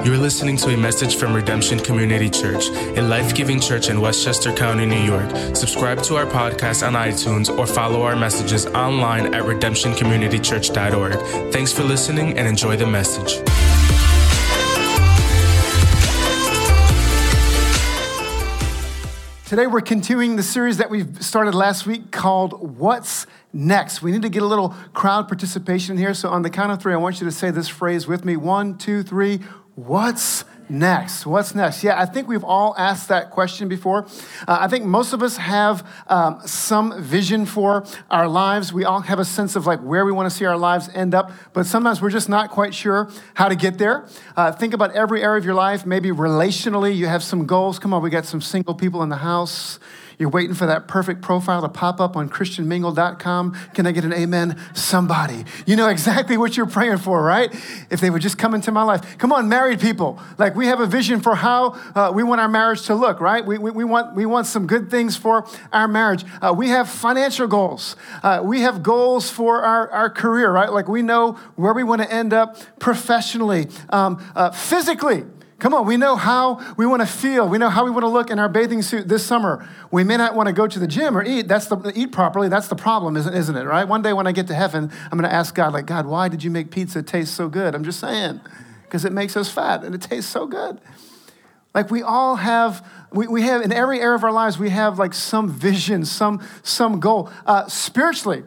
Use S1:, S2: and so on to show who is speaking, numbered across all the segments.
S1: You're listening to a message from Redemption Community Church, a life-giving church in Westchester County, New York. Subscribe to our podcast on iTunes or follow our messages online at redemptioncommunitychurch.org. Thanks for listening and enjoy the message.
S2: Today we're continuing the series that we started last week called What's Next? We need to get a little crowd participation here. So on the count of three, I want you to say this phrase with me. 1, 2, 3. What's next? What's next? Yeah, I think we've all asked that question before. I think most of us have some vision for our lives. We all have a sense of like where we want to see our lives end up, but sometimes we're just not quite sure how to get there. Think about every area of your life. Maybe relationally, you have some goals. Come on, we got some single people in the house. You're waiting for that perfect profile to pop up on christianmingle.com. Can I get an amen? Somebody. You know exactly what you're praying for, right? If they would just come into my life. Come on, married people. Like we have a vision for how we want our marriage to look, right? We want some good things for our marriage. We have financial goals. We have goals for our career, right? Like we know where we want to end up professionally, physically. Come on, we know how we want to feel. We know how we want to look in our bathing suit this summer. We may not want to go to the gym or eat. Eat properly. That's the problem, isn't it, right? One day when I get to heaven, I'm going to ask God, like, God, why did you make pizza taste so good? I'm just saying, because it makes us fat and it tastes so good. Like we all have, we have in every area of our lives, we have like some vision, some goal. Spiritually,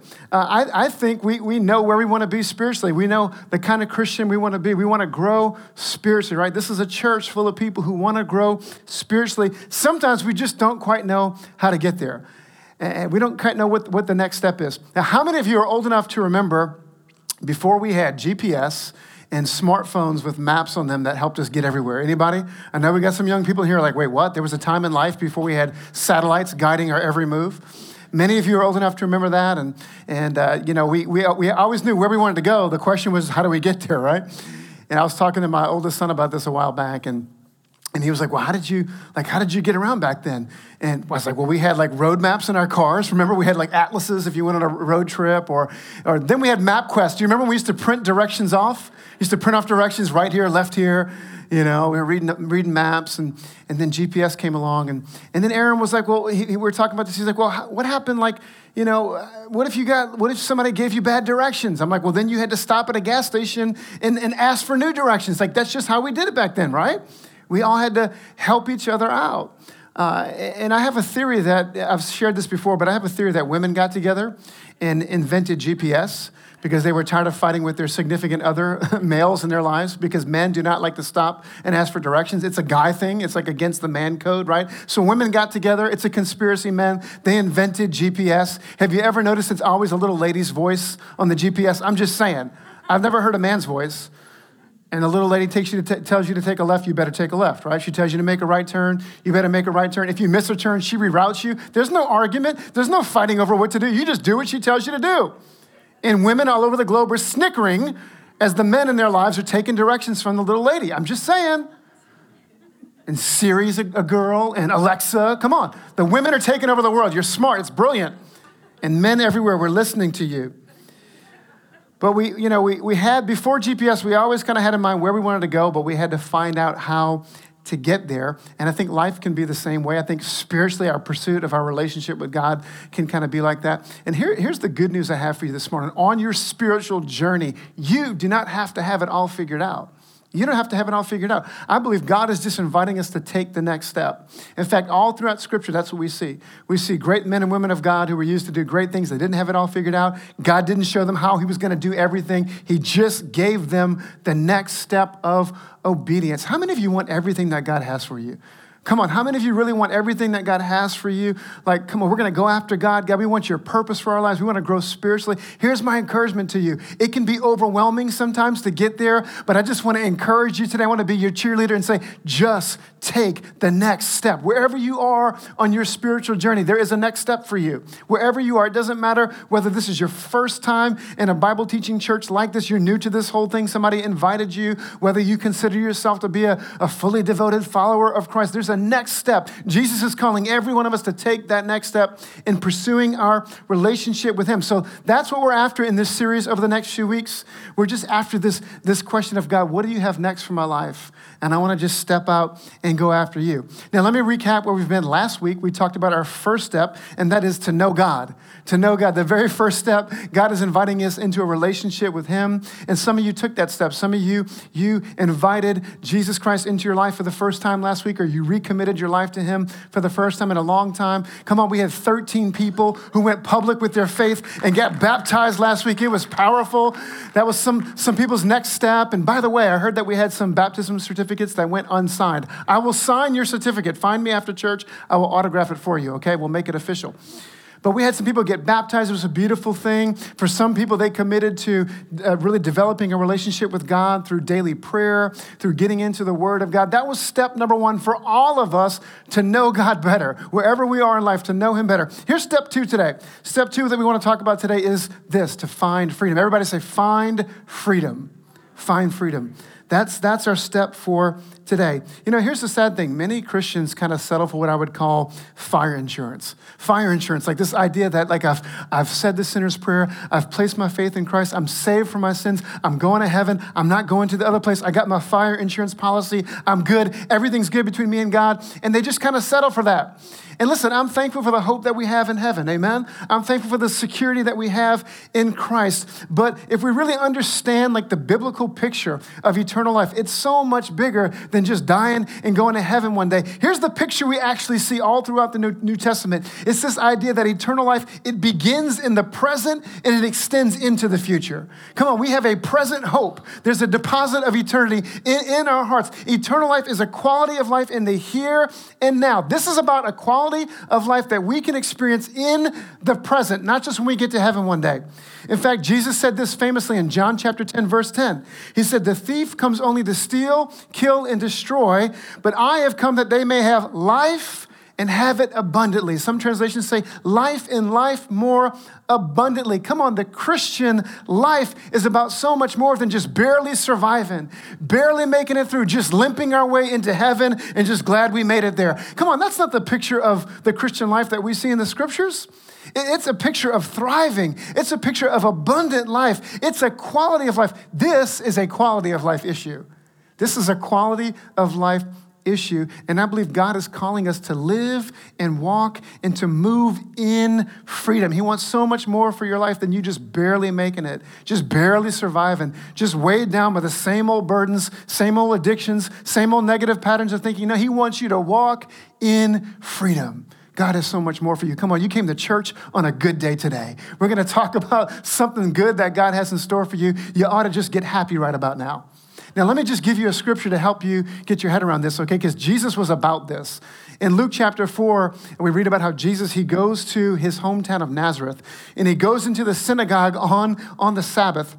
S2: I think we know where we want to be spiritually. We know the kind of Christian we want to be. We want to grow spiritually, right? This is a church full of people who want to grow spiritually. Sometimes we just don't quite know how to get there. And we don't quite know what the next step is. Now, how many of you are old enough to remember before we had GPS and smartphones with maps on them that helped us get everywhere? Anybody? I know we got some young people here like, wait, what? There was a time in life before we had satellites guiding our every move. Many of you are old enough to remember that. And you know, we always knew where we wanted to go. The question was, how do we get there, right? And I was talking to my oldest son about this a while back, and he was like, well, how did you get around back then? And I was like, well, we had like road maps in our cars. Remember, we had like atlases if you went on a road trip, or then we had MapQuest. Do you remember when we used to print directions off? Used to print off directions right here, left here. You know, we were reading maps, and then GPS came along, and then Aaron was like, well, we were talking about this. He's like, well, what happened? Like, you know, what if somebody gave you bad directions? I'm like, well, then you had to stop at a gas station and ask for new directions. Like, that's just how we did it back then, right? We all had to help each other out. And I have a theory that, I've shared this before, but I have a theory that women got together and invented GPS because they were tired of fighting with their significant other males in their lives, because men do not like to stop and ask for directions. It's a guy thing. It's like against the man code, right? So women got together. It's a conspiracy, men. They invented GPS. Have you ever noticed it's always a little lady's voice on the GPS? I'm just saying. I've never heard a man's voice. And the little lady tells you to take a left, you better take a left, right? She tells you to make a right turn, you better make a right turn. If you miss a turn, she reroutes you. There's no argument. There's no fighting over what to do. You just do what she tells you to do. And women all over the globe are snickering as the men in their lives are taking directions from the little lady. I'm just saying. And Siri's a girl, and Alexa, come on. The women are taking over the world. You're smart. It's brilliant. And men everywhere, we're listening to you. But we had, before GPS, we always kind of had in mind where we wanted to go, but we had to find out how to get there. And I think life can be the same way. I think spiritually, our pursuit of our relationship with God can kind of be like that. And here's the good news I have for you this morning. On your spiritual journey, you do not have to have it all figured out. You don't have to have it all figured out. I believe God is just inviting us to take the next step. In fact, all throughout Scripture, that's what we see. We see great men and women of God who were used to do great things. They didn't have it all figured out. God didn't show them how he was going to do everything. He just gave them the next step of obedience. How many of you want everything that God has for you? Come on, how many of you really want everything that God has for you? Like, come on, we're going to go after God. God, we want your purpose for our lives. We want to grow spiritually. Here's my encouragement to you. It can be overwhelming sometimes to get there, but I just want to encourage you today. I want to be your cheerleader and say, just take the next step. Wherever you are on your spiritual journey, there is a next step for you. Wherever you are, it doesn't matter whether this is your first time in a Bible teaching church like this, you're new to this whole thing, somebody invited you, whether you consider yourself to be a fully devoted follower of Christ, there's a next step. Jesus is calling every one of us to take that next step in pursuing our relationship with him. So that's what we're after in this series over the next few weeks. We're just after this question of, God, what do you have next for my life? And I want to just step out and go after you. Now, let me recap where we've been. Last week, we talked about our first step, and that is to know God. To know God. The very first step, God is inviting us into a relationship with him. And some of you took that step. Some of you invited Jesus Christ into your life for the first time last week, or you recommitted your life to him for the first time in a long time. Come on, we had 13 people who went public with their faith and got baptized last week. It was powerful. That was some people's next step. And by the way, I heard that we had some baptism certificates that went unsigned. I will sign your certificate. Find me after church. I will autograph it for you, okay? We'll make it official. But we had some people get baptized. It was a beautiful thing. For some people, they committed to really developing a relationship with God through daily prayer, through getting into the Word of God. That was step number one for all of us to know God better, wherever we are in life, to know him better. Here's step two today. Step two that we want to talk about today is this, to find freedom. Everybody say, find freedom. Find freedom. That's our step for today. You know, here's the sad thing. Many Christians kind of settle for what I would call fire insurance. Fire insurance, like this idea that like I've said the sinner's prayer, I've placed my faith in Christ, I'm saved from my sins, I'm going to heaven, I'm not going to the other place, I got my fire insurance policy, I'm good, everything's good between me and God, and they just kind of settle for that. And listen, I'm thankful for the hope that we have in heaven, amen? I'm thankful for the security that we have in Christ. But if we really understand like the biblical picture of eternal life, it's so much bigger than just dying and going to heaven one day. Here's the picture we actually see all throughout the New Testament. It's this idea that eternal life, it begins in the present and it extends into the future. Come on, we have a present hope. There's a deposit of eternity in our hearts. Eternal life is a quality of life in the here and now. This is about a quality of life that we can experience in the present, not just when we get to heaven one day. In fact, Jesus said this famously in John chapter 10, verse 10. He said, the thief comes only to steal, kill, and destroy, but I have come that they may have life and have it abundantly. Some translations say life and life more abundantly. Come on, the Christian life is about so much more than just barely surviving, barely making it through, just limping our way into heaven and just glad we made it there. Come on, that's not the picture of the Christian life that we see in the scriptures. It's a picture of thriving. It's a picture of abundant life. It's a quality of life. This is a quality of life issue. This is a quality of life issue. And I believe God is calling us to live and walk and to move in freedom. He wants so much more for your life than you just barely making it, just barely surviving, just weighed down by the same old burdens, same old addictions, same old negative patterns of thinking. No, he wants you to walk in freedom. God has so much more for you. Come on, you came to church on a good day today. We're going to talk about something good that God has in store for you. You ought to just get happy right about now. Now, let me just give you a scripture to help you get your head around this, okay? Because Jesus was about this. In Luke chapter 4, we read about how Jesus, he goes to his hometown of Nazareth, and he goes into the synagogue on the Sabbath,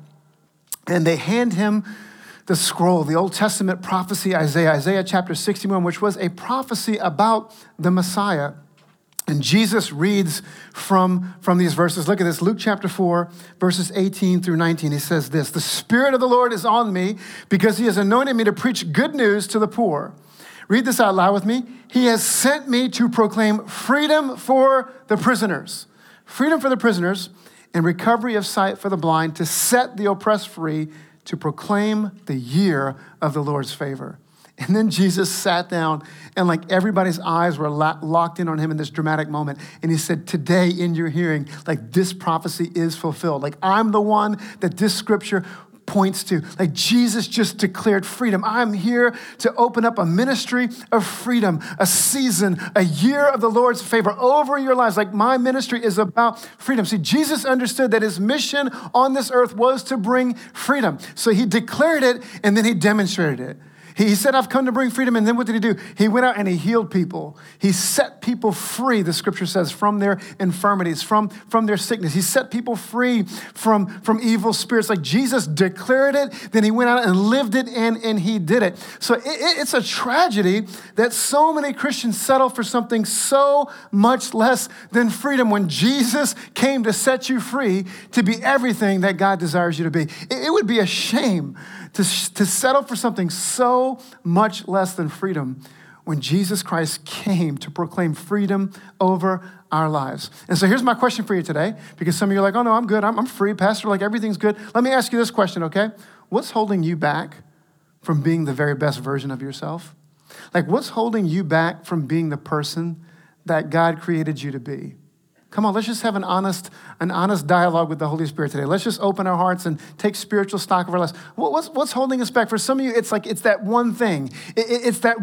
S2: and they hand him the scroll, the Old Testament prophecy, Isaiah chapter 61, which was a prophecy about the Messiah. And Jesus reads from these verses. Look at this, Luke chapter 4, verses 18 through 19. He says this, the Spirit of the Lord is on me because he has anointed me to preach good news to the poor. Read this out loud with me. He has sent me to proclaim freedom for the prisoners. Freedom for the prisoners and recovery of sight for the blind, to set the oppressed free, to proclaim the year of the Lord's favor. And then Jesus sat down and like everybody's eyes were locked in on him in this dramatic moment. And he said, today in your hearing, like this prophecy is fulfilled. Like I'm the one that this scripture points to. Like Jesus just declared freedom. I'm here to open up a ministry of freedom, a season, a year of the Lord's favor over your lives. Like my ministry is about freedom. See, Jesus understood that his mission on this earth was to bring freedom. So he declared it and then he demonstrated it. He said, I've come to bring freedom. And then what did he do? He went out and he healed people. He set people free, the scripture says, from their infirmities, from their sickness. He set people free from evil spirits. Like Jesus declared it, then he went out and lived it, and he did it. So it's a tragedy that so many Christians settle for something so much less than freedom when Jesus came to set you free to be everything that God desires you to be. It would be a shame to settle for something so much less than freedom when Jesus Christ came to proclaim freedom over our lives. And so here's my question for you today, because some of you are like, oh no, I'm good, I'm free, Pastor, like everything's good. Let me ask you this question, okay? What's holding you back from being the very best version of yourself? Like, what's holding you back from being the person that God created you to be? Come on, let's just have an honest dialogue with the Holy Spirit today. Let's just open our hearts and take spiritual stock of our lives. What's holding us back? For some of you, it's that one thing. It's that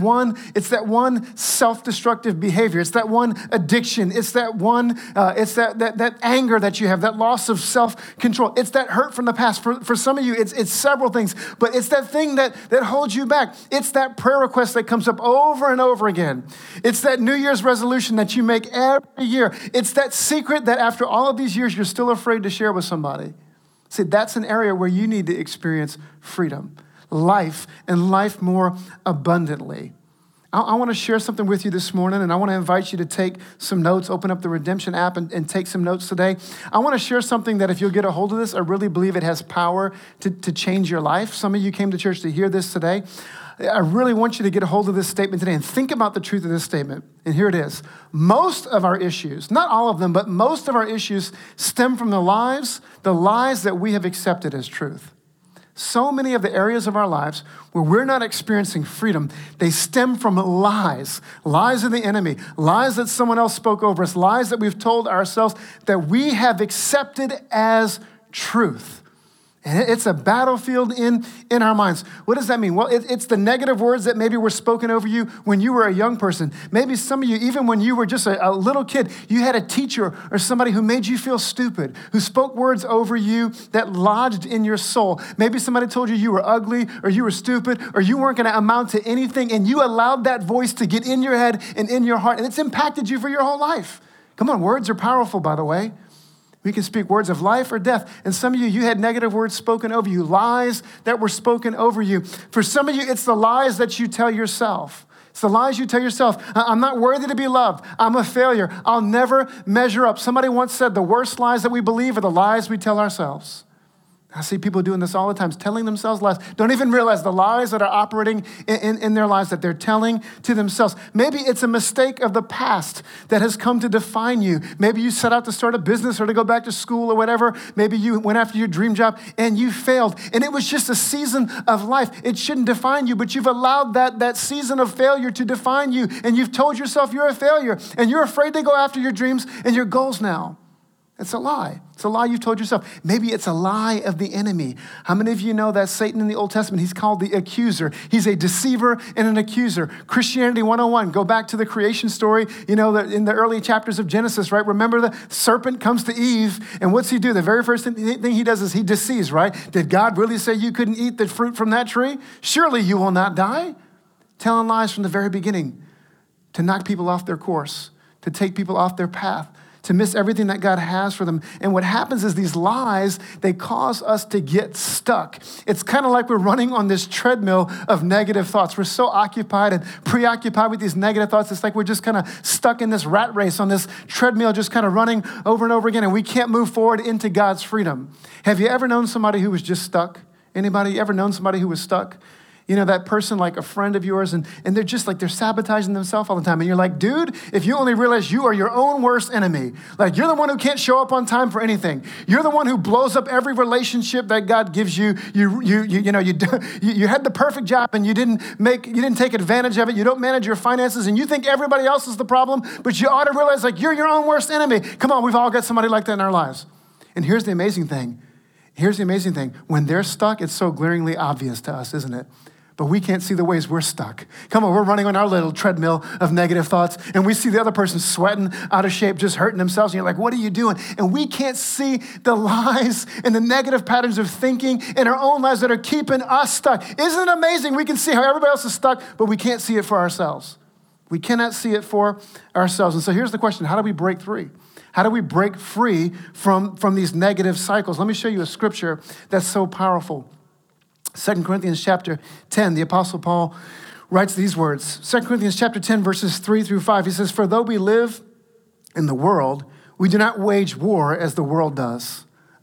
S2: one self-destructive behavior. It's that one addiction. It's that one, it's that anger that you have, that loss of self-control. It's that hurt from the past. For some of you, it's several things, but it's that thing that holds you back. It's that prayer request that comes up over and over again. It's that New Year's resolution that you make every year. It's that secret that after all of these years, you're still afraid to share with somebody. See, that's an area where you need to experience freedom, life, and life more abundantly. I want to share something with you this morning, and I want to invite you to take some notes, open up the Redemption app and take some notes today. I want to share something that if you'll get a hold of this, I really believe it has power to change your life. Some of you came to church to hear this today. I really want you to get a hold of this statement today and think about the truth of this statement. And here it is. Most of our issues, not all of them, but most of our issues stem from the lies that we have accepted as truth. So many of the areas of our lives where we're not experiencing freedom, they stem from lies of the enemy, lies that someone else spoke over us, lies that we've told ourselves that we have accepted as truth. And it's a battlefield in our minds. What does that mean? Well, it's the negative words that maybe were spoken over you when you were a young person. Maybe some of you, even when you were just a little kid, you had a teacher or somebody who made you feel stupid, who spoke words over you that lodged in your soul. Maybe somebody told you were ugly or you were stupid or you weren't going to amount to anything, and you allowed that voice to get in your head and in your heart, and it's impacted you for your whole life. Come on, words are powerful, by the way. We can speak words of life or death. And some of you had negative words spoken over you, lies that were spoken over you. For some of you, it's the lies that you tell yourself. It's the lies you tell yourself. I'm not worthy to be loved. I'm a failure. I'll never measure up. Somebody once said the worst lies that we believe are the lies we tell ourselves. I see people doing this all the time, telling themselves lies. Don't even realize the lies that are operating in their lives that they're telling to themselves. Maybe it's a mistake of the past that has come to define you. Maybe you set out to start a business or to go back to school or whatever. Maybe you went after your dream job and you failed. And it was just a season of life. It shouldn't define you, but you've allowed that season of failure to define you. And you've told yourself you're a failure. And you're afraid to go after your dreams and your goals now. It's a lie. It's a lie you've told yourself. Maybe it's a lie of the enemy. How many of you know that Satan in the Old Testament, he's called the accuser. He's a deceiver and an accuser. Christianity 101, go back to the creation story, in the early chapters of Genesis, right? Remember the serpent comes to Eve, and what's he do? The very first thing he does is he deceives, right? Did God really say you couldn't eat the fruit from that tree? Surely you will not die. Telling lies from the very beginning to knock people off their course, to take people off their path, to miss everything that God has for them. And what happens is these lies, they cause us to get stuck. It's kind of like we're running on this treadmill of negative thoughts. We're so occupied and preoccupied with these negative thoughts. It's like we're just kind of stuck in this rat race on this treadmill, just kind of running over and over again, and we can't move forward into God's freedom. Have you ever known somebody who was just stuck? Anybody ever known somebody who was stuck? That person, like a friend of yours, and they're just like, they're sabotaging themselves all the time. And you're like, dude, if you only realize you are your own worst enemy. Like, you're the one who can't show up on time for anything. You're the one who blows up every relationship that God gives you. You had the perfect job and you didn't take advantage of it. You don't manage your finances and you think everybody else is the problem, but you ought to realize like you're your own worst enemy. Come on, we've all got somebody like that in our lives. And here's the amazing thing. When they're stuck, it's so glaringly obvious to us, isn't it? But we can't see the ways we're stuck. Come on, we're running on our little treadmill of negative thoughts, and we see the other person sweating, out of shape, just hurting themselves, and you're like, what are you doing? And we can't see the lies and the negative patterns of thinking in our own lives that are keeping us stuck. Isn't it amazing? We can see how everybody else is stuck, but we can't see it for ourselves. We cannot see it for ourselves. And so here's the question: how do we break free? How do we break free from these negative cycles? Let me show you a scripture that's so powerful. 2 Corinthians chapter 10, the Apostle Paul writes these words. 2 Corinthians chapter 10, verses 3-5, he says, "For though we live in the world, we do not wage war as the world does.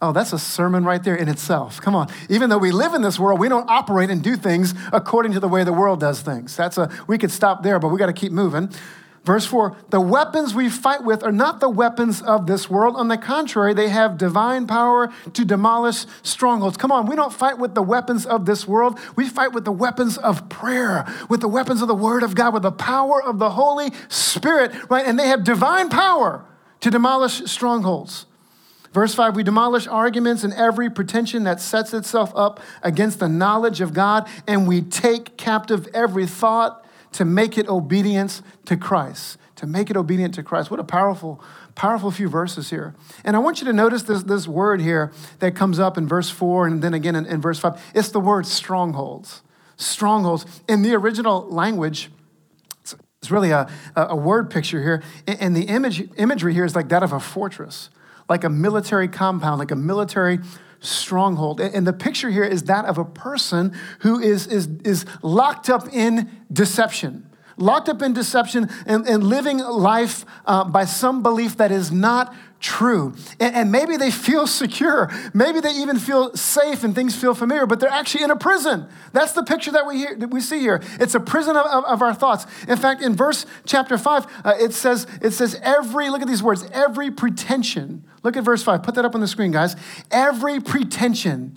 S2: Oh, that's a sermon right there in itself. Come on. Even though we live in this world, we don't operate and do things according to the way the world does things. We could stop there, but we got to keep moving. Verse 4, the weapons we fight with are not the weapons of this world. On the contrary, they have divine power to demolish strongholds. Come on, we don't fight with the weapons of this world. We fight with the weapons of prayer, with the weapons of the Word of God, with the power of the Holy Spirit, right? And they have divine power to demolish strongholds. Verse 5, we demolish arguments and every pretension that sets itself up against the knowledge of God, and we take captive every thought to make it obedience to Christ. To make it obedient to Christ. What a powerful, powerful few verses here. And I want you to notice this word here that comes up in verse 4 and then again in verse 5. It's the word strongholds. Strongholds. In the original language, it's really a word picture here. And the imagery here is like that of a fortress, like a military compound, like a military stronghold. And the picture here is that of a person who is locked up in deception. Locked up in deception and living life by some belief that is not true. And maybe they feel secure. Maybe they even feel safe and things feel familiar, but they're actually in a prison. That's the picture that we see here. It's a prison of our thoughts. In fact, in chapter 5, it says look at these words, every pretension. Look at verse 5. Put that up on the screen, guys. Every pretension.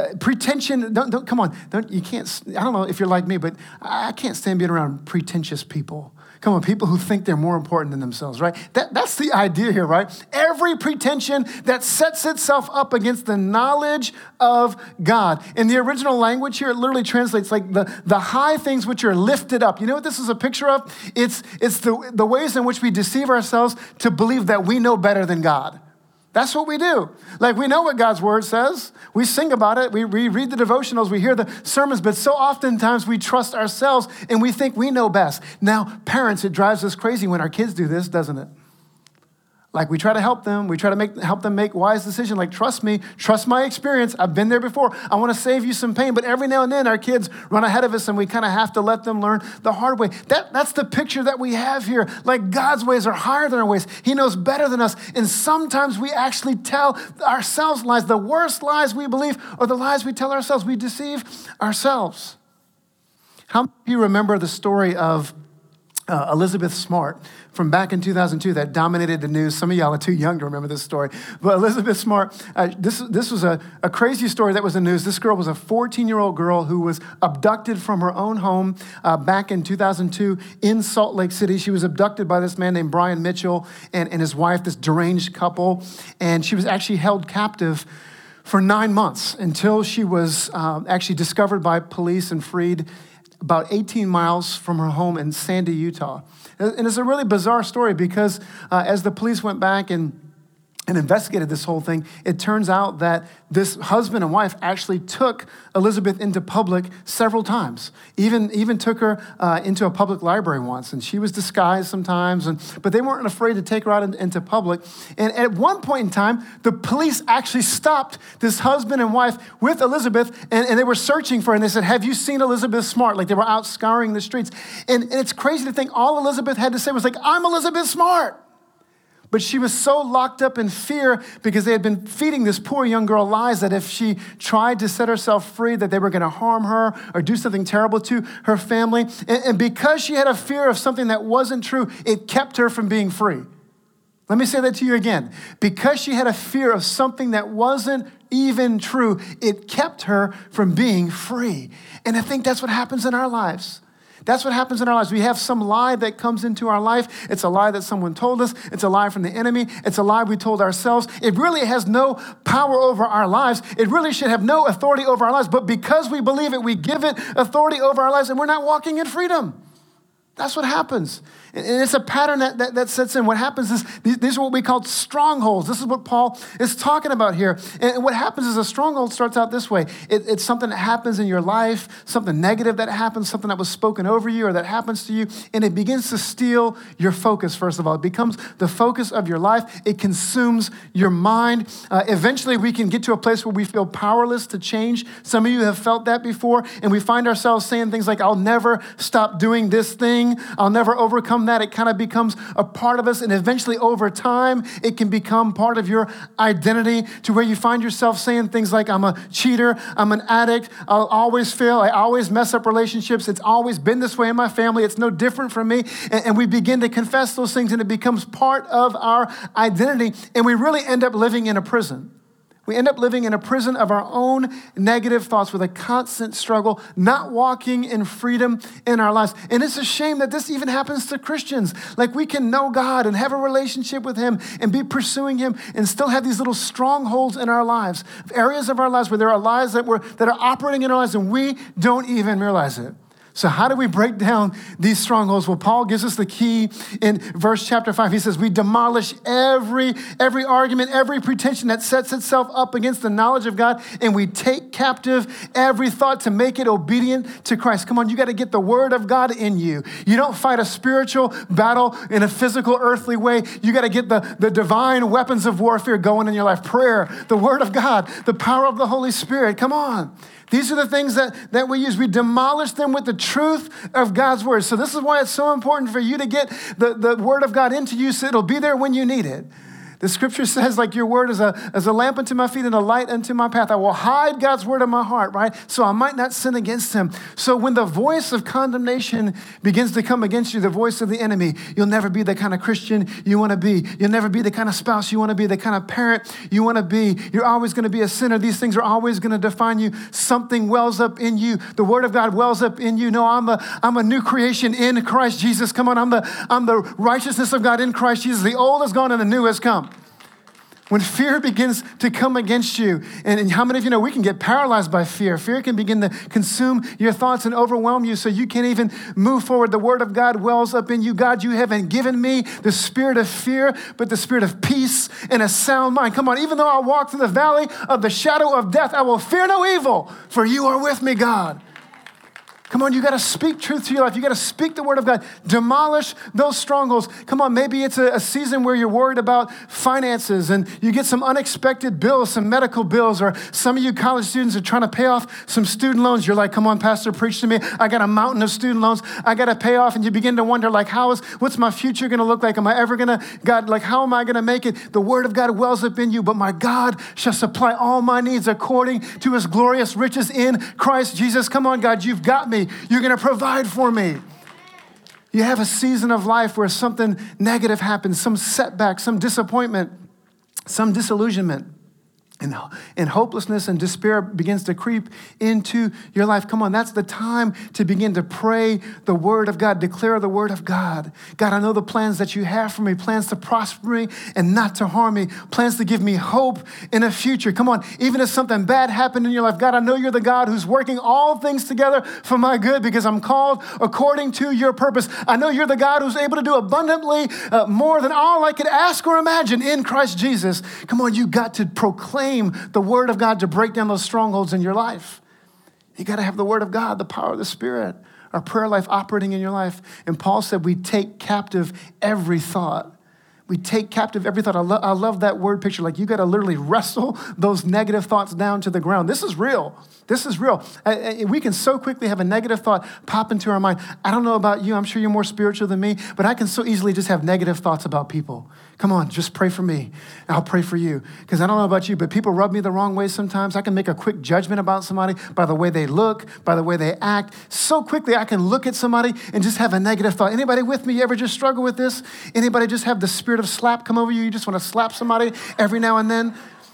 S2: Don't come on. You can't, I don't know if you're like me, but I can't stand being around pretentious people. Come on, people who think they're more important than themselves, right? That's the idea here, right? Every pretension that sets itself up against the knowledge of God. In the original language here, it literally translates like the high things which are lifted up. You know what this is a picture of? It's the ways in which we deceive ourselves to believe that we know better than God. That's what we do. Like, we know what God's word says. We sing about it. We read the devotionals. We hear the sermons. But so oftentimes we trust ourselves and we think we know best. Now, parents, it drives us crazy when our kids do this, doesn't it? Like, we try to help them. We try to help them make wise decisions. Like, trust me, trust my experience. I've been there before. I want to save you some pain. But every now and then, our kids run ahead of us, and we kind of have to let them learn the hard way. That's the picture that we have here. Like, God's ways are higher than our ways. He knows better than us. And sometimes we actually tell ourselves lies. The worst lies we believe are the lies we tell ourselves. We deceive ourselves. How many of you remember the story of Elizabeth Smart from back in 2002 that dominated the news? Some of y'all are too young to remember this story. But Elizabeth Smart, this was a crazy story that was in the news. This girl was a 14-year-old girl who was abducted from her own home back in 2002 in Salt Lake City. She was abducted by this man named Brian Mitchell and his wife, this deranged couple. And she was actually held captive for 9 months until she was actually discovered by police and freed about 18 miles from her home in Sandy, Utah. And it's a really bizarre story because as the police went back and investigated this whole thing, it turns out that this husband and wife actually took Elizabeth into public several times, even took her into a public library once, and she was disguised sometimes, but they weren't afraid to take her out into public. And at one point in time, the police actually stopped this husband and wife with Elizabeth, and they were searching for her, and they said, "Have you seen Elizabeth Smart?" Like, they were out scouring the streets. And it's crazy to think all Elizabeth had to say was like, "I'm Elizabeth Smart." But she was so locked up in fear because they had been feeding this poor young girl lies that if she tried to set herself free, that they were going to harm her or do something terrible to her family. And because she had a fear of something that wasn't true, it kept her from being free. Let me say that to you again. Because she had a fear of something that wasn't even true, it kept her from being free. And I think that's what happens in our lives. That's what happens in our lives. We have some lie that comes into our life. It's a lie that someone told us. It's a lie from the enemy. It's a lie we told ourselves. It really has no power over our lives. It really should have no authority over our lives. But because we believe it, we give it authority over our lives, and we're not walking in freedom. That's what happens. And it's a pattern that sets in. What happens is these are what we call strongholds. This is what Paul is talking about here. And what happens is a stronghold starts out this way. It's something that happens in your life, something negative that happens, something that was spoken over you or that happens to you, and it begins to steal your focus, first of all. It becomes the focus of your life. It consumes your mind. Eventually, we can get to a place where we feel powerless to change. Some of you have felt that before, and we find ourselves saying things like, "I'll never stop doing this thing," thing. I'll never overcome that. It kind of becomes a part of us. And eventually over time, it can become part of your identity to where you find yourself saying things like, I'm a cheater, I'm an addict, I'll always fail, I always mess up relationships. It's always been this way in my family. It's no different from me. And we begin to confess those things and it becomes part of our identity. And we really end up living in a prison. We end up living in a prison of our own negative thoughts with a constant struggle, not walking in freedom in our lives. And it's a shame that this even happens to Christians. Like we can know God and have a relationship with him and be pursuing him and still have these little strongholds in our lives, areas of our lives where there are lies that are operating in our lives and we don't even realize it. So how do we break down these strongholds? Well, Paul gives us the key in verse chapter 5. He says, we demolish every argument, every pretension that sets itself up against the knowledge of God, and we take captive every thought to make it obedient to Christ. Come on, you got to get the word of God in you. You don't fight a spiritual battle in a physical, earthly way. You got to get the divine weapons of warfare going in your life. Prayer, the word of God, the power of the Holy Spirit. Come on. These are the things that we use. We demolish them with the truth of God's word. So this is why it's so important for you to get the word of God into you so it'll be there when you need it. The scripture says, like, your word is a lamp unto my feet and a light unto my path. I will hide God's word in my heart, right? So I might not sin against him. So when the voice of condemnation begins to come against you, the voice of the enemy, you'll never be the kind of Christian you want to be. You'll never be the kind of spouse you want to be, the kind of parent you want to be. You're always going to be a sinner. These things are always going to define you. Something wells up in you. The word of God wells up in you. No, I'm a new creation in Christ Jesus. Come on, I'm the righteousness of God in Christ Jesus. The old is gone and the new has come. When fear begins to come against you, and how many of you know we can get paralyzed by fear? Fear can begin to consume your thoughts and overwhelm you so you can't even move forward. The word of God wells up in you. God, you haven't given me the spirit of fear, but the spirit of peace and a sound mind. Come on, even though I walk through the valley of the shadow of death, I will fear no evil, for you are with me, God. Come on, you got to speak truth to your life. You got to speak the word of God. Demolish those strongholds. Come on, maybe it's a season where you're worried about finances and you get some unexpected bills, some medical bills, or some of you college students are trying to pay off some student loans. You're like, come on, pastor, preach to me. I got a mountain of student loans I got to pay off. And you begin to wonder, like, what's my future going to look like? Am I ever going to, God, like, how am I going to make it? The word of God wells up in you, but my God shall supply all my needs according to his glorious riches in Christ Jesus. Come on, God, you've got me. You're going to provide for me. You have a season of life where something negative happens, some setback, some disappointment, some disillusionment. And hopelessness and despair begins to creep into your life. Come on, that's the time to begin to pray the word of God, declare the word of God. God, I know the plans that you have for me, plans to prosper me and not to harm me, plans to give me hope in a future. Come on, even if something bad happened in your life, God, I know you're the God who's working all things together for my good because I'm called according to your purpose. I know you're the God who's able to do abundantly more than all I could ask or imagine in Christ Jesus. Come on, you got to proclaim the word of God to break down those strongholds in your life. You got to have the word of God, the power of the Spirit, our prayer life operating in your life. And Paul said we take captive every thought. We take captive every thought. I love that word picture. Like you got to literally wrestle those negative thoughts down to the ground. This is real. This is real. We can so quickly have a negative thought pop into our mind. I don't know about you. I'm sure you're more spiritual than me, but I can so easily just have negative thoughts about people. Come on, just pray for me. I'll pray for you. Because I don't know about you, but people rub me the wrong way sometimes. I can make a quick judgment about somebody by the way they look, by the way they act. So quickly I can look at somebody and just have a negative thought. Anybody with me? You ever just struggle with this? Anybody just have the spirit of slap come over you? You just want to slap somebody every now and then?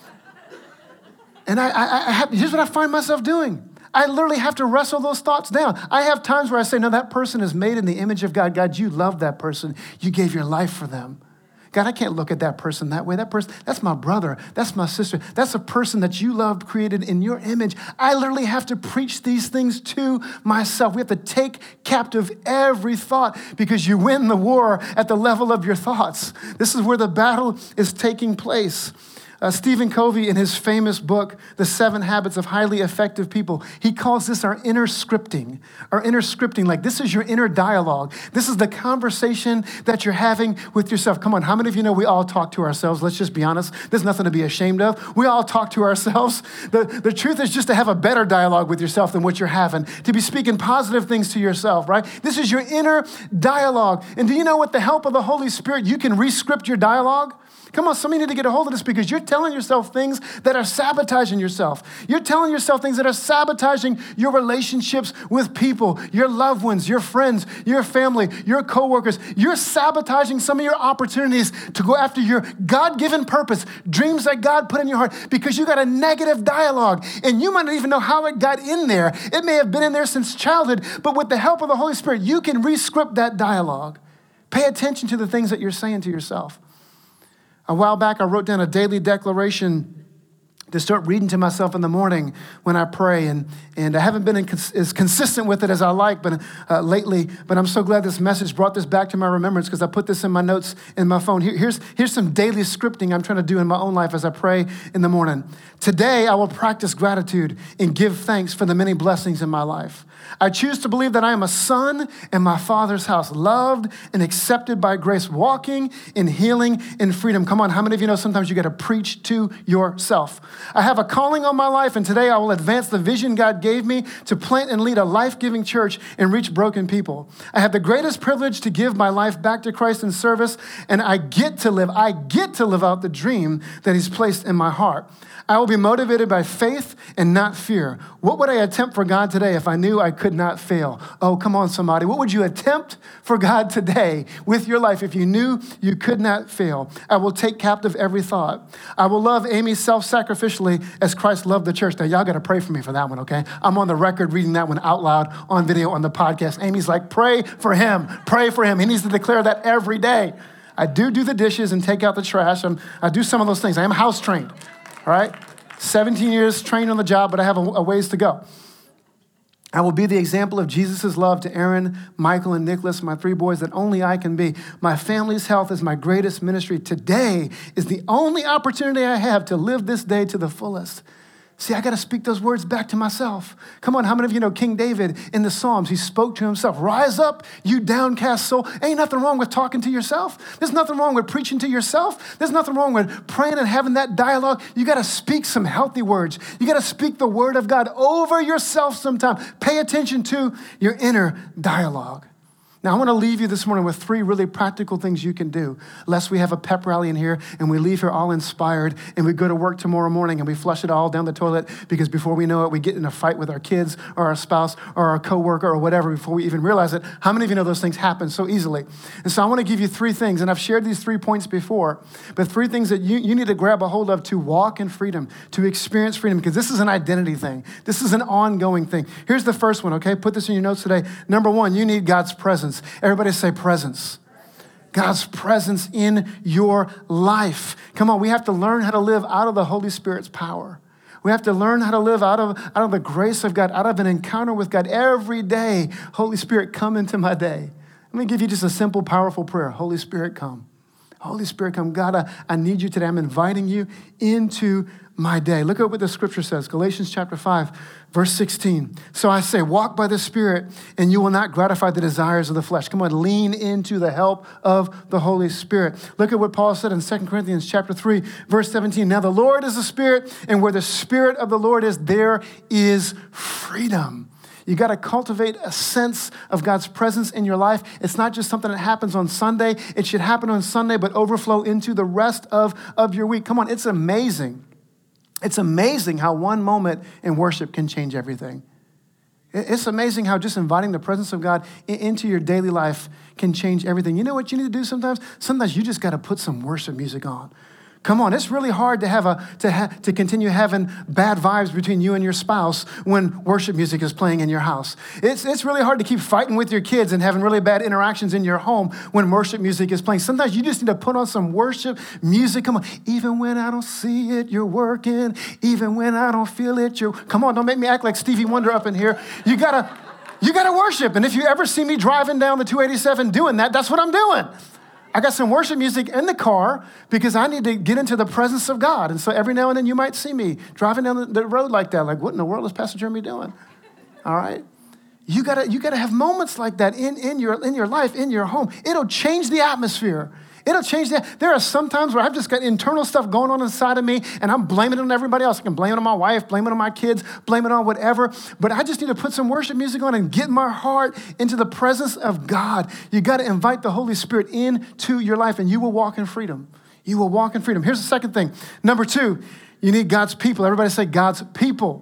S2: And here's what I find myself doing. I literally have to wrestle those thoughts down. I have times where I say, no, that person is made in the image of God. God, you love that person. You gave your life for them. God, I can't look at that person that way. That person, that's my brother. That's my sister. That's a person that you loved, created in your image. I literally have to preach these things to myself. We have to take captive every thought because you win the war at the level of your thoughts. This is where the battle is taking place. Stephen Covey, in his famous book, The 7 Habits of Highly Effective People, he calls this our inner scripting. Our inner scripting, like this is your inner dialogue. This is the conversation that you're having with yourself. Come on, how many of you know we all talk to ourselves? Let's just be honest. There's nothing to be ashamed of. We all talk to ourselves. The truth is just to have a better dialogue with yourself than what you're having, to be speaking positive things to yourself, right? This is your inner dialogue. And do you know with the help of the Holy Spirit, you can re-script your dialogue? Come on, some of you need to get a hold of this because you're telling yourself things that are sabotaging yourself. You're telling yourself things that are sabotaging your relationships with people, your loved ones, your friends, your family, your coworkers. You're sabotaging some of your opportunities to go after your God-given purpose, dreams that God put in your heart because you got a negative dialogue. And you might not even know how it got in there. It may have been in there since childhood, but with the help of the Holy Spirit, you can re-script that dialogue. Pay attention to the ththings that you're saying to yourself. A while back, I wrote down a daily declaration to start reading to myself in the morning when I pray. And I haven't been as consistent with it as I like lately, but I'm so glad this message brought this back to my remembrance because I put this in my notes in my phone. Here's some daily scripting I'm trying to do in my own life as I pray in the morning. Today, I will practice gratitude and give thanks for the many blessings in my life. I choose to believe that I am a son in my Father's house, loved and accepted by grace, walking in healing and freedom. Come on, how many of you know sometimes you got to preach to yourself? I have a calling on my life, and today I will advance the vision God gave me to plant and lead a life-giving church and reach broken people. I have the greatest privilege to give my life back to Christ in service, and I get to live out the dream that He's placed in my heart. I will be motivated by faith and not fear. What would I attempt for God today if I knew I could not fail? Oh, come on, somebody. What would you attempt for God today with your life if you knew you could not fail? I will take captive every thought. I will love Amy self-sacrificially as Christ loved the church. Now, y'all got to pray for me for that one, okay? I'm on the record reading that one out loud on video on the podcast. Amy's like, pray for him. Pray for him. He needs to declare that every day. I do the dishes and take out the trash. I do some of those things. I am house trained. All right, 17 years trained on the job, but I have a ways to go. I will be the example of Jesus' love to Aaron, Michael, and Nicholas, my 3 boys, that only I can be. My family's health is my greatest ministry. Today is the only opportunity I have to live this day to the fullest. See, I got to speak those words back to myself. Come on, how many of you know King David in the Psalms? He spoke to himself. Rise up, you downcast soul. Ain't nothing wrong with talking to yourself. There's nothing wrong with preaching to yourself. There's nothing wrong with praying and having that dialogue. You got to speak some healthy words. You got to speak the word of God over yourself sometime. Pay attention to your inner dialogue. Now, I want to leave you this morning with 3 really practical things you can do, lest we have a pep rally in here and we leave here all inspired and we go to work tomorrow morning and we flush it all down the toilet because before we know it, we get in a fight with our kids or our spouse or our coworker or whatever before we even realize it. How many of you know those things happen so easily? And so I want to give you 3 things, and I've shared these 3 points before, but 3 things that you need to grab a hold of to walk in freedom, to experience freedom, because this is an identity thing. This is an ongoing thing. Here's the first one, okay? Put this in your notes today. Number 1, you need God's presence. Everybody say presence. God's presence in your life. Come on, we have to learn how to live out of the Holy Spirit's power. We have to learn how to live out of the grace of God, out of an encounter with God every day. Holy Spirit, come into my day. Let me give you just a simple, powerful prayer. Holy Spirit, come. Holy Spirit, come. God, I need you today. I'm inviting you into my day. Look at what the scripture says. Galatians chapter 5, verse 16. So I say, walk by the Spirit, and you will not gratify the desires of the flesh. Come on, lean into the help of the Holy Spirit. Look at what Paul said in 2 Corinthians chapter 3, verse 17. Now the Lord is the Spirit, and where the Spirit of the Lord is, there is freedom. You got to cultivate a sense of God's presence in your life. It's not just something that happens on Sunday. It should happen on Sunday, but overflow into the rest of your week. Come on, it's amazing. It's amazing how one moment in worship can change everything. It's amazing how just inviting the presence of God into your daily life can change everything. You know what you need to do sometimes? Sometimes you just got to put some worship music on. Come on, it's really hard to continue having bad vibes between you and your spouse when worship music is playing in your house. It's really hard to keep fighting with your kids and having really bad interactions in your home when worship music is playing. Sometimes you just need to put on some worship music. Come on, even when I don't see it, you're working. Even when I don't feel it, come on, don't make me act like Stevie Wonder up in here. You gotta worship. And if you ever see me driving down the 287 doing that, that's what I'm doing. I got some worship music in the car because I need to get into the presence of God. And so every now and then you might see me driving down the road like that. Like, what in the world is Pastor Jeremy doing? All right? You gotta have moments like that in your life, in your home. It'll change the atmosphere. It'll change that. There are some times where I've just got internal stuff going on inside of me and I'm blaming it on everybody else. I can blame it on my wife, blame it on my kids, blame it on whatever. But I just need to put some worship music on and get my heart into the presence of God. You got to invite the Holy Spirit into your life and you will walk in freedom. You will walk in freedom. Here's the second thing. Number 2, you need God's people. Everybody say God's people.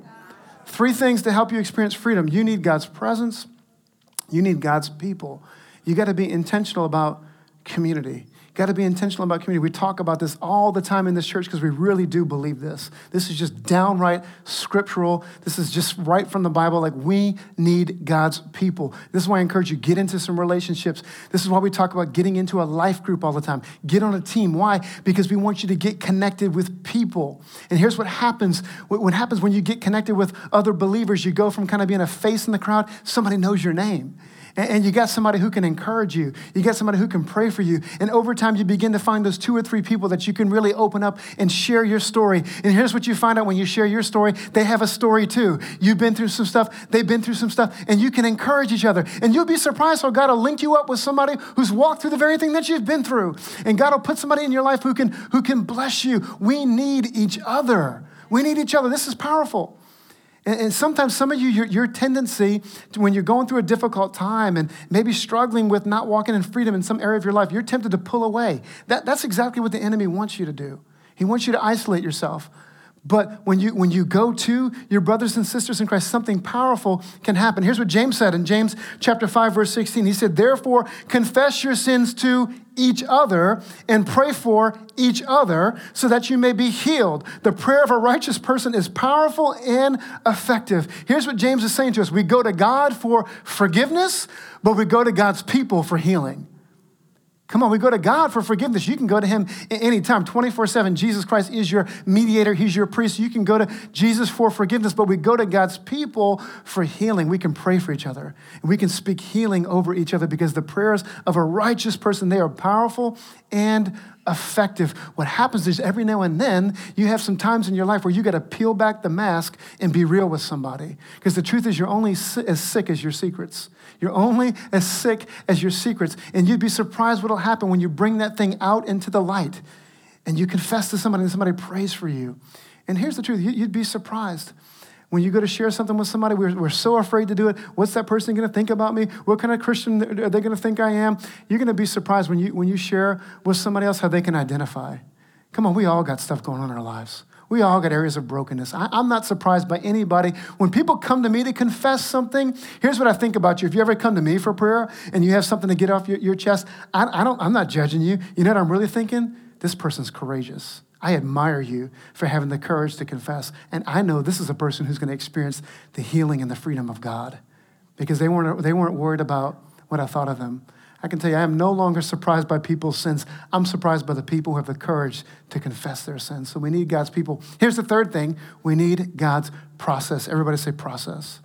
S2: 3 things to help you experience freedom. You need God's presence. You need God's people. You got to be intentional about community. Got to be intentional about community. We talk about this all the time in this church because we really do believe this. This is just downright scriptural. This is just right from the Bible. Like, we need God's people. This is why I encourage you, get into some relationships. This is why we talk about getting into a life group all the time. Get on a team. Why? Because we want you to get connected with people. And here's what happens. What happens when you get connected with other believers, you go from kind of being a face in the crowd, somebody knows your name. And you got somebody who can encourage you. You got somebody who can pray for you. And over time, you begin to find those 2 or 3 people that you can really open up and share your story. And here's what you find out when you share your story. They have a story too. You've been through some stuff. They've been through some stuff. And you can encourage each other. And you'll be surprised how God will link you up with somebody who's walked through the very thing that you've been through. And God will put somebody in your life who can bless you. We need each other. We need each other. This is powerful. And sometimes some of you, your tendency to, when you're going through a difficult time and maybe struggling with not walking in freedom in some area of your life, you're tempted to pull away. That's exactly what the enemy wants you to do. He wants you to isolate yourself. But when you go to your brothers and sisters in Christ, something powerful can happen. Here's what James said in James chapter 5, verse 16. He said, therefore, confess your sins to each other and pray for each other so that you may be healed. The prayer of a righteous person is powerful and effective. Here's what James is saying to us. We go to God for forgiveness, but we go to God's people for healing. Come on, we go to God for forgiveness. You can go to him anytime, 24/7. Jesus Christ is your mediator. He's your priest. You can go to Jesus for forgiveness, but we go to God's people for healing. We can pray for each other. And we can speak healing over each other because the prayers of a righteous person, they are powerful and effective. What happens is every now and then you have some times in your life where you got to peel back the mask and be real with somebody. Because the truth is you're only as sick as your secrets. You're only as sick as your secrets. And you'd be surprised what'll happen when you bring that thing out into the light and you confess to somebody and somebody prays for you. And here's the truth. You'd be surprised. When you go to share something with somebody, we're so afraid to do it. What's that person going to think about me? What kind of Christian are they going to think I am? You're going to be surprised when you share with somebody else how they can identify. Come on, we all got stuff going on in our lives. We all got areas of brokenness. I'm not surprised by anybody. When people come to me to confess something, here's what I think about you. If you ever come to me for prayer and you have something to get off your chest, I'm not judging you. You know what I'm really thinking? This person's courageous. I admire you for having the courage to confess. And I know this is a person who's going to experience the healing and the freedom of God because they weren't worried about what I thought of them. I can tell you, I am no longer surprised by people's sins. I'm surprised by the people who have the courage to confess their sins. So we need God's people. Here's the third thing. We need God's process. Everybody say process.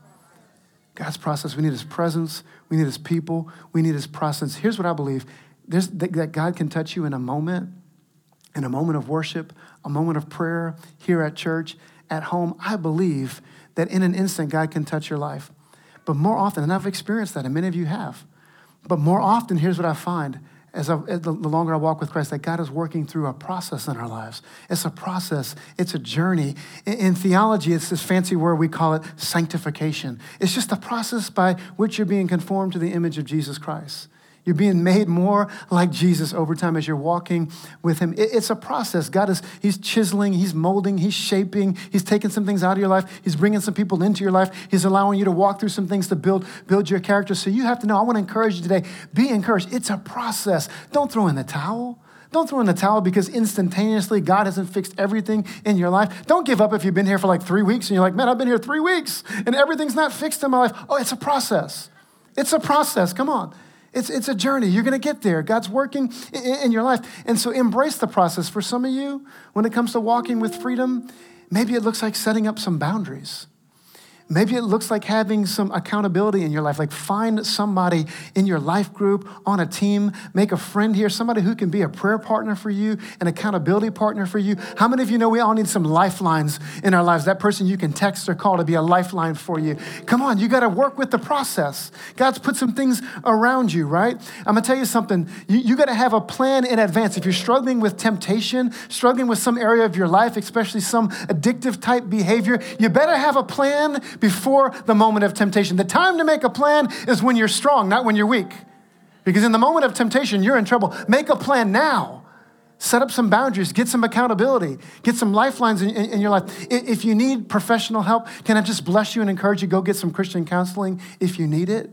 S2: God's process. We need his presence. We need his people. We need his process. Here's what I believe. That God can touch you in a moment of worship, a moment of prayer here at church, at home. I believe that in an instant, God can touch your life. But more often, and I've experienced that, and many of you have, but more often, here's what I find, the longer I walk with Christ, that God is working through a process in our lives. It's a process. It's a journey. In theology, it's this fancy word, we call it sanctification. It's just a process by which you're being conformed to the image of Jesus Christ. You're being made more like Jesus over time as you're walking with him. It's a process. He's chiseling, he's molding, he's shaping, he's taking some things out of your life. He's bringing some people into your life. He's allowing you to walk through some things to build your character. So you have to know, I want to encourage you today, be encouraged. It's a process. Don't throw in the towel. Don't throw in the towel because instantaneously God hasn't fixed everything in your life. Don't give up if you've been here for like 3 weeks and you're like, man, I've been here 3 weeks and everything's not fixed in my life. Oh, it's a process. It's a process. Come on. It's a journey. You're going to get there. God's working in your life. And so embrace the process. For some of you, when it comes to walking with freedom, maybe it looks like setting up some boundaries. Maybe it looks like having some accountability in your life, like find somebody in your life group, on a team, make a friend here, somebody who can be a prayer partner for you, an accountability partner for you. How many of you know we all need some lifelines in our lives? That person you can text or call to be a lifeline for you. Come on, you got to work with the process. God's put some things around you, right? I'm going to tell you something. You got to have a plan in advance. If you're struggling with temptation, struggling with some area of your life, especially some addictive type behavior, you better have a plan before the moment of temptation. The time to make a plan is when you're strong, not when you're weak. Because in the moment of temptation, you're in trouble. Make a plan now. Set up some boundaries, get some accountability, get some lifelines in your life. If you need professional help, can I just bless you and encourage you, go get some Christian counseling if you need it?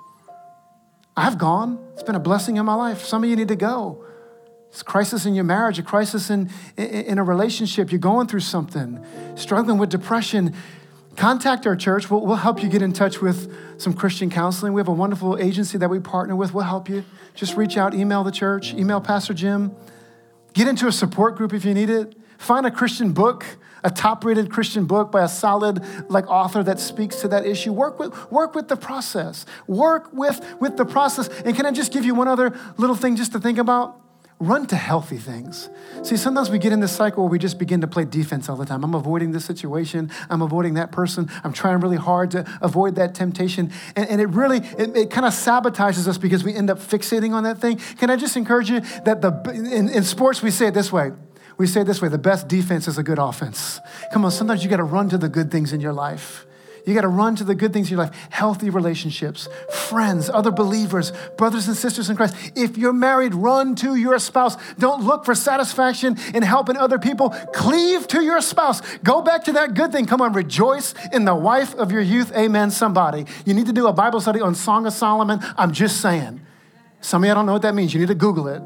S2: I've gone. It's been a blessing in my life. Some of you need to go. It's a crisis in your marriage, a crisis in a relationship. You're going through something, struggling with depression. Contact our church. We'll help you get in touch with some Christian counseling. We have a wonderful agency that we partner with. We'll help you. Just reach out, email the church, email Pastor Jim. Get into a support group if you need it. Find a Christian book, a top-rated Christian book by a solid author that speaks to that issue. Work with the process. Work with the process. And can I just give you one other little thing just to think about? Run to healthy things. See, sometimes we get in this cycle where we just begin to play defense all the time. I'm avoiding this situation. I'm avoiding that person. I'm trying really hard to avoid that temptation. And it really kind of sabotages us because we end up fixating on that thing. Can I just encourage you that in sports, we say it this way. We say it this way, the best defense is a good offense. Come on, sometimes you got to run to the good things in your life. You got to run to the good things in your life, healthy relationships, friends, other believers, brothers and sisters in Christ. If you're married, run to your spouse. Don't look for satisfaction in helping other people. Cleave to your spouse. Go back to that good thing. Come on, rejoice in the wife of your youth. Amen, somebody. You need to do a Bible study on Song of Solomon. I'm just saying. Some of you don't know what that means. You need to Google it.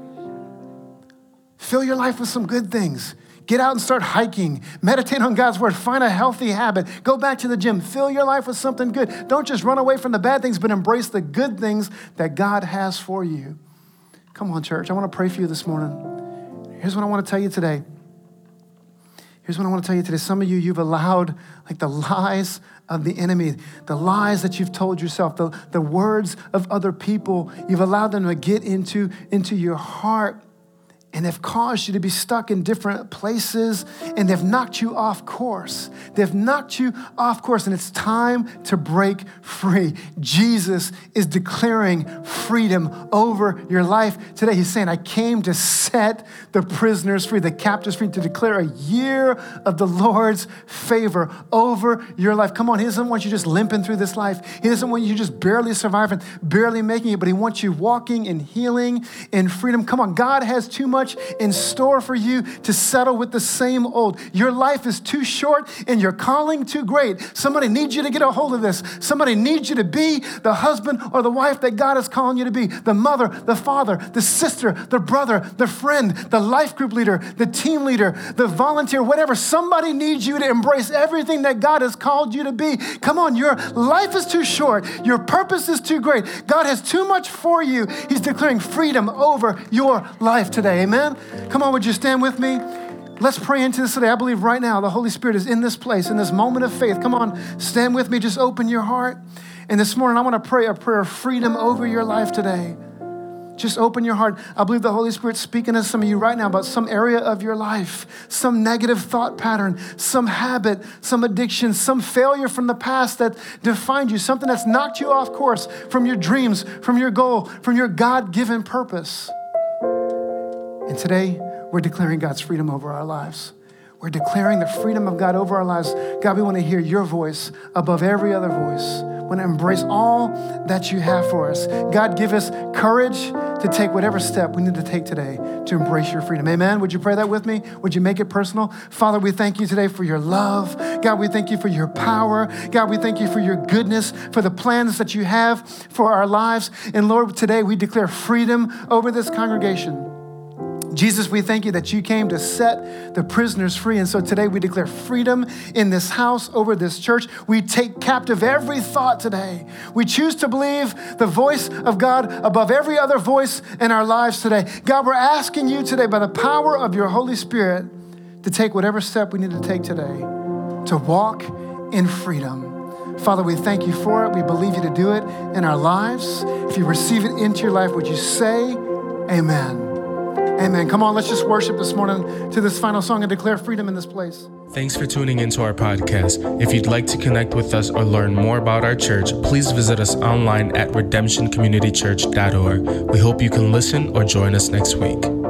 S2: Fill your life with some good things. Get out and start hiking. Meditate on God's word. Find a healthy habit. Go back to the gym. Fill your life with something good. Don't just run away from the bad things, but embrace the good things that God has for you. Come on, church. I want to pray for you this morning. Here's what I want to tell you today. Some of you, you've allowed the lies of the enemy, the lies that you've told yourself, the words of other people, you've allowed them to get into your heart. And they've caused you to be stuck in different places, and they've knocked you off course. And it's time to break free. Jesus is declaring freedom over your life today. He's saying, I came to set the prisoners free, the captives free, to declare a year of the Lord's favor over your life. Come on, he doesn't want you just limping through this life. He doesn't want you just barely surviving, barely making it, but he wants you walking in healing and freedom. Come on, God has too much in store for you to settle with the same old. Your life is too short and your calling too great. Somebody needs you to get a hold of this. Somebody needs you to be the husband or the wife that God is calling you to be. The mother, the father, the sister, the brother, the friend, the life group leader, the team leader, the volunteer, whatever. Somebody needs you to embrace everything that God has called you to be. Come on, your life is too short. Your purpose is too great. God has too much for you. He's declaring freedom over your life today. Amen? Come on, would you stand with me? Let's pray into this today. I believe right now the Holy Spirit is in this place, in this moment of faith. Come on, stand with me. Just open your heart. And this morning, I want to pray a prayer of freedom over your life today. Just open your heart. I believe the Holy Spirit's speaking to some of you right now about some area of your life, some negative thought pattern, some habit, some addiction, some failure from the past that defined you, something that's knocked you off course from your dreams, from your goal, from your God-given purpose. And today, we're declaring God's freedom over our lives. We're declaring the freedom of God over our lives. God, we want to hear your voice above every other voice. We want to embrace all that you have for us. God, give us courage to take whatever step we need to take today to embrace your freedom. Amen? Would you pray that with me? Would you make it personal? Father, we thank you today for your love. God, we thank you for your power. God, we thank you for your goodness, for the plans that you have for our lives. And Lord, today we declare freedom over this congregation. Jesus, we thank you that you came to set the prisoners free. And so today we declare freedom in this house, over this church. We take captive every thought today. We choose to believe the voice of God above every other voice in our lives today. God, we're asking you today by the power of your Holy Spirit to take whatever step we need to take today to walk in freedom. Father, we thank you for it. We believe you to do it in our lives. If you receive it into your life, would you say amen? Amen. Come on, let's just worship this morning to this final song and declare freedom in this place.
S1: Thanks for tuning into our podcast. If you'd like to connect with us or learn more about our church, please visit us online at redemptioncommunitychurch.org. We hope you can listen or join us next week.